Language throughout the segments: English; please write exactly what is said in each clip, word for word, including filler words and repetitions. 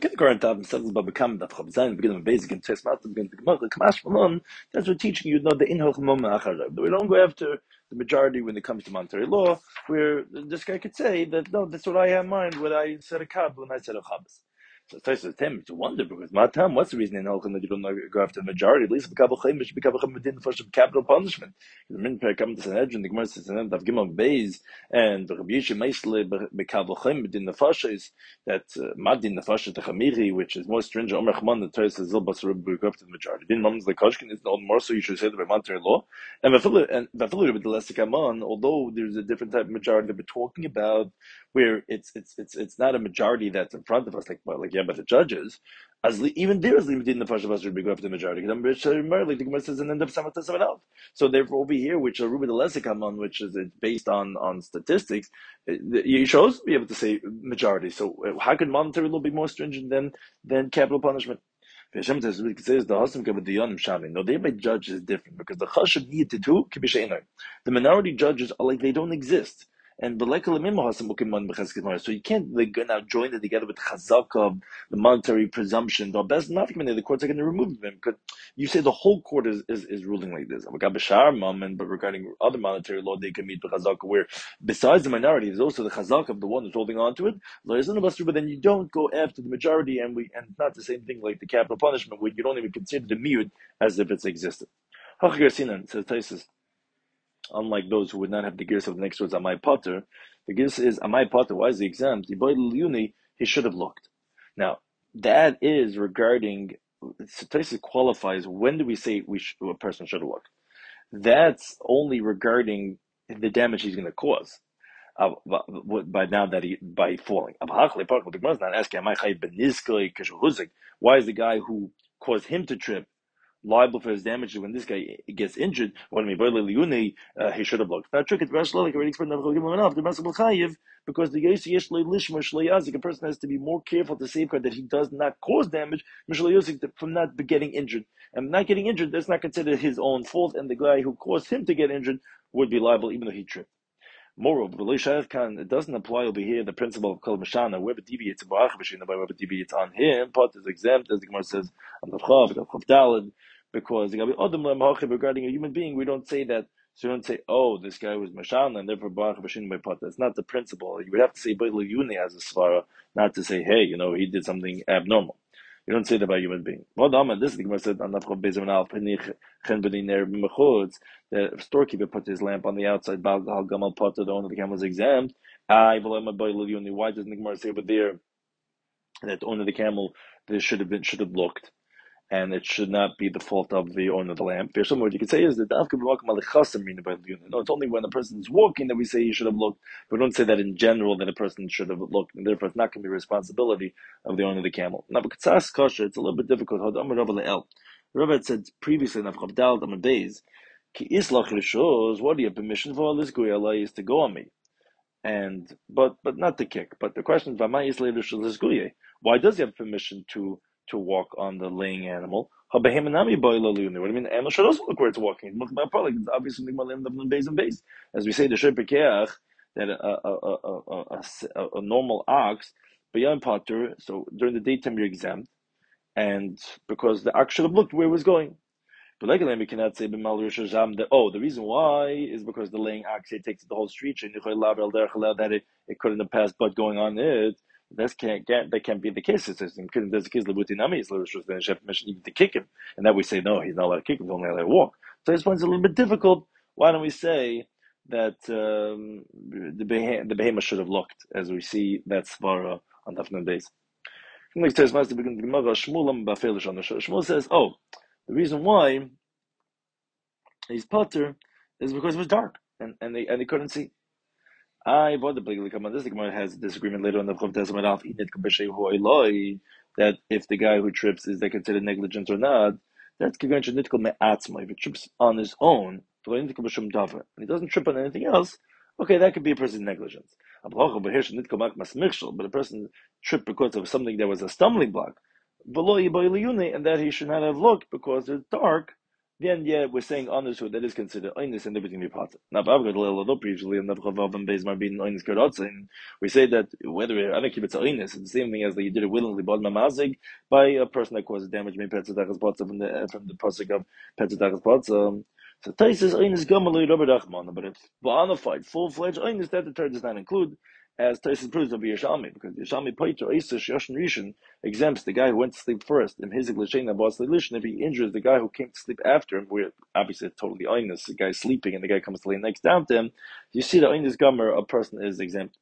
Kindergarten says about becoming the Chabzain, beginning of basic and test master, beginning of the Kamash Malon. That's what teaching you know the inhal Chamom Acharav. We don't go after the majority when it comes to monetary law, where this guy could say that no, that's what I have in mind when I said a kab when I said a chabas. So it's nice to wonder because Matam, what's the reason in Halchan that you don't go after the majority? At least the Kabul Chaim should be Kabul Chaim within the first of capital punishment. The Minper come to Sanhedrin, the Gemara says Sanhedrin, Dav Gimel Beis, and the Rabbi Yishim Meisle be Kabul Chaim within the Fashes, that Madin the Fashes the Chamiri, which is more stringent. Omer Chman, the Torah says Zilbas Rabbi go after the majority. Din Mums the Koshkin is no more, so you should say that by monetary law. And Vafilu and Vafilu with the Lesikaman, although there's a different type of majority that we're talking about, where it's it's it's it's not a majority that's in front of us, like well, like yeah, but the judges, as li, even there is limited in the first of us would be go after the majority. Because I'm rich, like the Gemara says, and end up someone to someone else. So therefore, over here, which are Ruben the Lesikam which is based on on statistics, you should also be able to say majority. So how could monetary law be more stringent than than capital punishment? Hashem says the Hasim with the Yonim Shami. No, thereby judge is different because the Chashav need to do the minority judges are like they don't exist. And so you can't like now join it together with chazaka, the monetary presumption. The best the courts are going to remove them because you say the whole court is, is, is ruling like this. But regarding other monetary law, they can meet with chazaka where besides the minority, there's also the chazaka of the one who's holding on to it. But then you don't go after the majority, and we and not the same thing like the capital punishment where you don't even consider the miut as if it's existed. Says Taisus. Unlike those who would not have the gears of the next words, Amai Potter, the gears is Amai Potter. Why is the exempt? He should have looked. Now, that is regarding, Taisa qualifies, when do we say we sh- a person should have looked? That's only regarding the damage he's going to cause. Uh, by now that he, by falling. Why is the guy who caused him to trip liable for his damages when this guy gets injured? When uh, he should have looked. Now, trick it like already explained the because the a person has to be more careful to safeguard that he does not cause damage from not getting injured. And not getting injured, that's not considered his own fault, and the guy who caused him to get injured would be liable even though he tripped. Moreover, it doesn't apply over here the principle of Kol Mashana. Whoever deviates by whoever deviates on him, pot is exempt, as the Gemara says on the Chav, the Chav Daled, because regarding a human being, we don't say that. So you don't say, oh, this guy was Mashana and therefore Baruch B'Shin by pot. That's not the principle. You would have to say B'Lo Yuni as a svara, not to say, hey, you know, he did something abnormal. You don't say that by a human being. This is the Gemara said the storekeeper put his lamp on the outside. The owner of the camel was exempt. Why doesn't the Gemara say over there that the owner of the camel they should have been should have looked, and it should not be the fault of the owner of the lamp? There's some word you could say is that no, it's only when a person is walking that we say he should have looked. We don't say that in general that a person should have looked, and therefore it's not going to be responsibility of the owner of the camel. Now, but it's a little bit difficult. Rabbi said previously in Avchabdal Amar Beis, Ki islach rishos, what do you have permission for? This guy Allah is to go on me, and but but not to kick. But the question is, why does he have permission to to walk on the laying animal? What do you mean? The animal should also look where it's walking. It's obviously base and base, as we say the Shepikeach that a a a a, a, a normal ox beyond Potter. So during the daytime you're exempt, and because the ox should have looked where it was going. But legally, we cannot say that, oh, the reason why is because the laying ox takes the whole street and that it, it couldn't have passed, but going on it, that can't, can't that can't be the case. It's just, there's a case Labutinami is then she have permission even to kick him, and that we say no, he's not allowed to kick him, he's only allowed to walk. So this one's a little bit difficult. Why don't we say that um, the behe- the behemoth should have looked, as we see that svara on Dafnan base. Shmuel says, oh, the reason why he's potter is because it was dark and, and they and they couldn't see. I bought the this. The Gemara has a disagreement later on the that if the guy who trips is they considered negligent or not. That's if it trips on his own, and he doesn't trip on anything else. Okay, that could be a person's negligence. But a person tripped because of something that was a stumbling block, and that he should not have looked because it's dark. Then, yeah, we're saying honest who that is considered oinus and everything be part. Now, but I've got a little up usually, and we say that whether I don't keep it to oinus, it's the same thing as that you did it willingly, but mamazig by a person that causes damage, maybe petzadachas botza from the from the pasuk of petzadachas botza. So Tais is oinus gamalui Robert Achman, but it's bona fide, full fledged oinus that the Torah does not include, as Tais proves of Yerushalmi, because Yerushalmi Paiter Eisish Yoshin Rishon exempts the guy who went to sleep first in his Glishain Abbas Lishin if he injures the guy who came to sleep after him. We're obviously totally oinus, the guy's sleeping and the guy comes to lay next down to him. You see the oinus gomer, a person is exempt.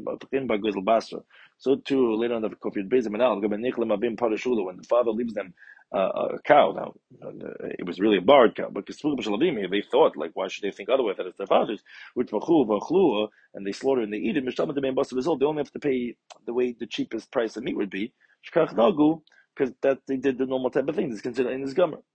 So too later on the Kofiyat Bezim and Al, when the father leaves them uh, a cow. Now uh, it was really a barred cow, but they thought, like, why should they think otherwise that it's their father's? And they slaughter and they eat it. They only have to pay the way the cheapest price of meat would be, because that they did the normal type of thing. It's considered in this gomer.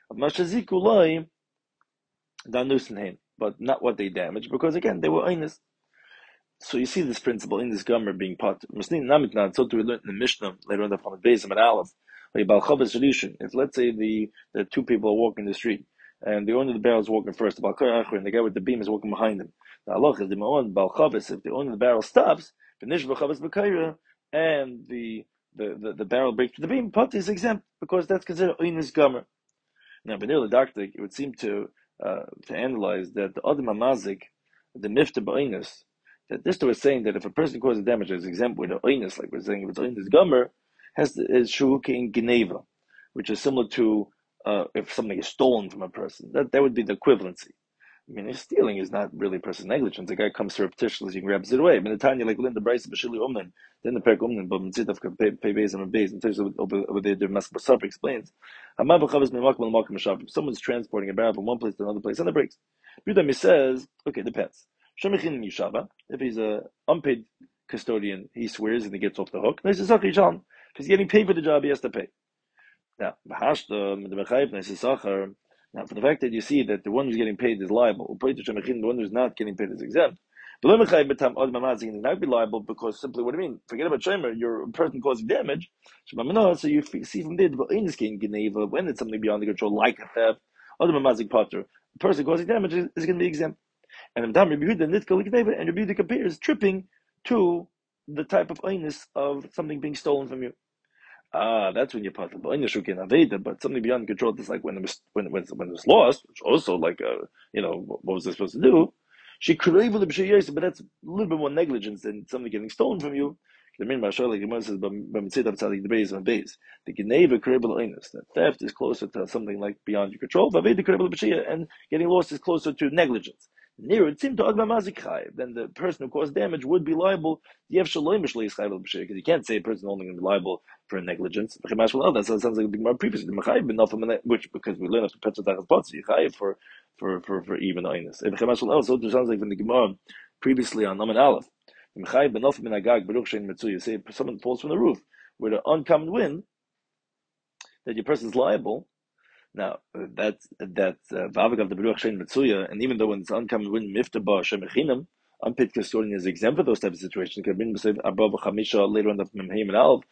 But not what they damaged, because again they were oinus. So you see this principle in this gomer being part. So to we learn in the Mishnah later on the from Bezim and Aleph. If let's say the the two people are walking the street, and the owner of the barrel is walking first, and the guy with the beam is walking behind him. The halach is the ma'on bal chavis. If the owner of the barrel stops, and the the the, the barrel breaks the beam, pot is exempt because that's considered oinus gomer. Now, Benil Didactic, it would seem to uh, to analyze that the Adam Amazik, the Mifta Ba'inus, that this was saying that if a person causes damage as exempt with an oinus, like we're saying if it's oinus gomer, has the, is shuhuki in Geneva, which is similar to uh, if something is stolen from a person. That that would be the equivalency. I mean, if stealing is not really person negligence. The guy comes surreptitiously and grabs it away. I mean, the Tanya, like Linda Bryce, Bashili Umnan, then the Perk Umnan, but Mitzitaf pay pay base and base. In terms of over there, the Master Basar explains, if someone's transporting a barrel from one place to another place, and it breaks. Budami says, okay, depends. If he's a unpaid custodian, he swears and he gets off the hook. If he's getting paid for the job, he has to pay. Now, now, for the fact that you see that the one who's getting paid is liable, the one who's not getting paid is exempt. But not be liable because simply what I mean, forget about Shomer, you're a person causing damage. So you see from there, when it's something beyond the control, like a theft, the person causing damage is, is going to be exempt. And and Rabbi Yehuda compares tripping to the type of oinus of something being stolen from you. Ah, that's when you're part of the but something beyond control. It's like when it was when when when it was lost, which also like uh, you know what was I supposed to do? She could able to be but that's a little bit more negligence than something getting stolen from you. The main Mashal like Gemara says, the base on base. The Geneva credible inus. That theft is closer to something like beyond your control. And getting lost is closer to negligence. Near it seemed to Adma Mazik Chayiv. Then the person who caused damage would be liable. Because you can't say a person only going to be liable for negligence. That sounds like the more previously. Which because we learn after Petzadachas Potzi Chayiv for for for for even inus. So it sounds like from the Gemara previously on Naman Aleph. You say someone falls from the roof with an uncommon wind, that your person is liable. Now uh, that's that's Vavak of the Beruch Shein Mitzuya, and even though when it's uncommon wind, Miftaba Shemechinam, unpaid custodian is exempt for those type of situations. Later on the Memheim and Alv,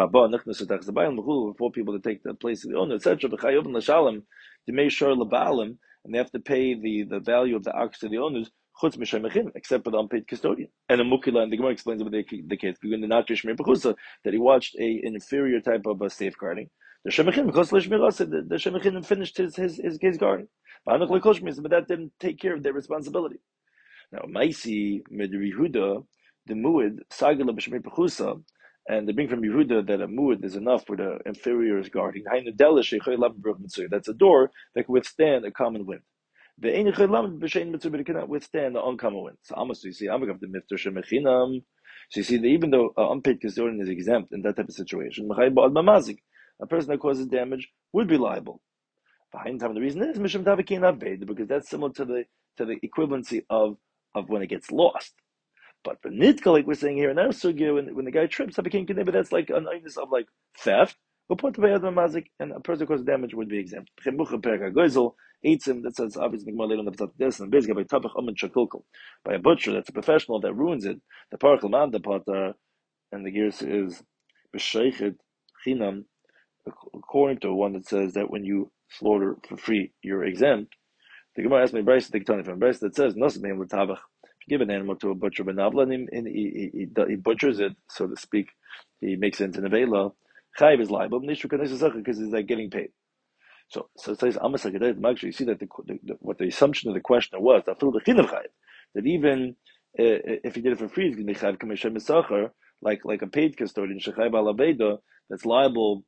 four people to take the place of the owner, et cetera. To make sure Labalim, and they have to pay the, the value of the ox to the owners, except for the unpaid custodian. And the Mukila, and the Gemara explains about the, the case, that he watched a, an inferior type of uh, safeguarding. The Shemachin, because the the Shemachin finished his, his, his, his guarding. But that didn't take care of their responsibility. Now, Maisi, Med Yehuda, the Muad, Sagala B'Shemei Pechusa, and they bring from Yehuda that a Muad is enough for the inferior's guarding. That's a door that can withstand a common wind. The Ein cannot withstand the uncommon wind. So almost you see, I'm going to have the Mifter Shemechinam. So you see that even though uh, unpaid custodian is exempt in that type of situation, a person that causes damage would be liable. Behind time, the reason is because that's similar to the to the equivalency of, of when it gets lost. But for nitka, like we're saying here in our sugya, when, when the guy trips, but that's like an idea of like theft. And a person who causes damage would be exempt. That says obviously more later on the this and basically by by a butcher that's a professional that ruins it. The parachal man the potter and the gears is b'sheichet chinam, according to one that says that when you slaughter for free, you're exempt. The Gemara asked me, Bryce, the Ketani from Bryce that says, Nosabim l'tavach. If you give an animal to a butcher, but Navla, and he, he, he, he butchers it, so to speak, he makes it into Nevela, Chayiv is liable, because he's like getting paid. So, so it says, actually, you see that the, the, the, what the assumption of the questioner was, that even uh, if he did it for free, he's going to be chayiv k'meshem misachar, like like a paid custodian, shechayiv al aveda, that's liable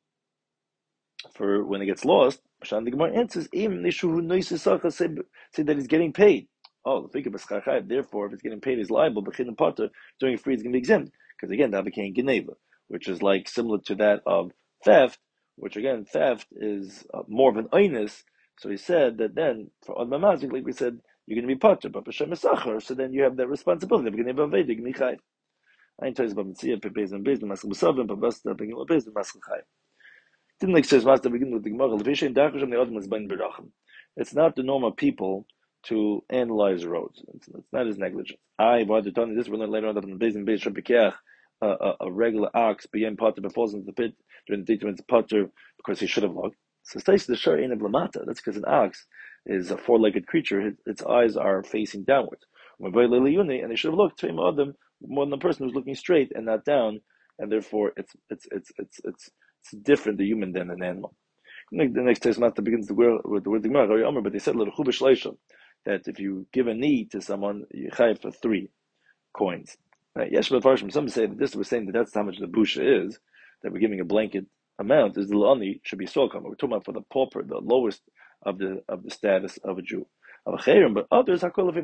for when it gets lost. Shan the Gemara answers, im nishu noisisachar, say say that he's getting paid. Oh, think of a therefore, if it's getting paid, he's liable. But chin potter doing it free is going to be exempt, because again, that became geneva, which is like similar to that of theft. Which again, theft is uh, more of an einus. So he said that then for on mamazik, like we said, you're going to be potter, but b'shem esachar. So then you have that responsibility. You're going to be avedi, going to be chayiv. I ain't telling you about mitzvah, pepez and bez, the masel b'savim, but basta begin with bez, the masel chayiv. Didn't like says master begin with the gemara. L'fishay dachasham the adam is ben berachim. It's not the normal people to analyze roads. It's, it's not his negligence. I why the telling this we're learn later on that in the bez and bez shabikach. A, a, a regular ox, b'yem potter, but falls into the pit during the day when it's potter because he should have looked. So stays the shar ain't a blamata. That's because an ox is a four-legged creature. Its, its eyes are facing downwards. And they should have looked to him them more than the person who's looking straight and not down, and therefore it's it's it's it's it's, it's different the human than an animal. The next test master begins the word with the word Gemara, but they said little chubash leishon that if you give a knee to someone, you chayiv for three coins. Right. Yes, but some say that this was saying that that's how much the busha is, that we're giving a blanket amount, is the lani should be solkam. We're talking about for the pauper, the lowest of the of the status of a Jew. But others, that's like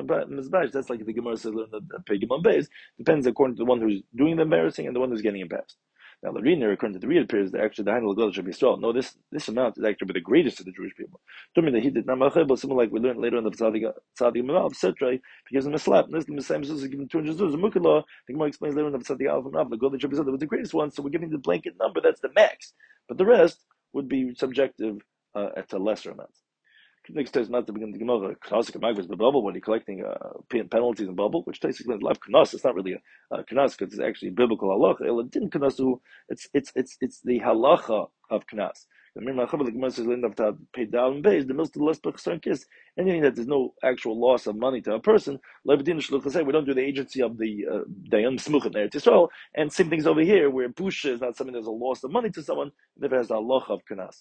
the Gemara says in the Pegimon Beis, depends according to the one who's doing the embarrassing and the one who's getting embarrassed. Now the reader, according to the reader, appears that actually the handle of God should be strong. No, this this amount is actually the greatest of the Jewish people. Don't mean that he did not similar like we learned later on the Tzaddik Tzaddik etc. If he gives him a slap, this the same as giving two hundred zuz, a muklah. The Gemara explains later on the Tzaddik Alf and Rav, the God that should be said was the greatest one, so we're giving the blanket number, that's the max. But the rest would be subjective uh, to lesser amounts. Next test not to begin the Gemara. Knas was the bubble when you're collecting uh, penalties in bubble, which basically life knas. It's not really a uh, knas because it's actually biblical halacha. It didn't knasu. It's it's it's it's the halacha of knas. The Gemara says to pay down base the most the less kiss anything that there's no actual loss of money to a person. We don't do the agency of the dayan smuchet there to Israel. And same things over here where busha is not something there's a loss of money to someone. If it has the halacha of knas.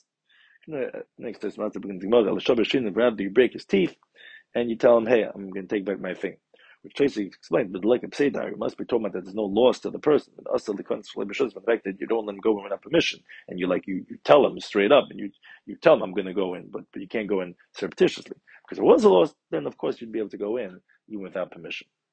Next test, master begins the Gemara. You break his teeth, and you tell him, "Hey, I'm going to take back my thing," which basically explains. But like a pseidar, you must be talking about that there's no loss to the person. But also the the fact that you don't let him go in without permission, and you like you, you tell him straight up, and you you tell him I'm going to go in, but but you can't go in surreptitiously because if it was a loss, then of course you'd be able to go in even without permission.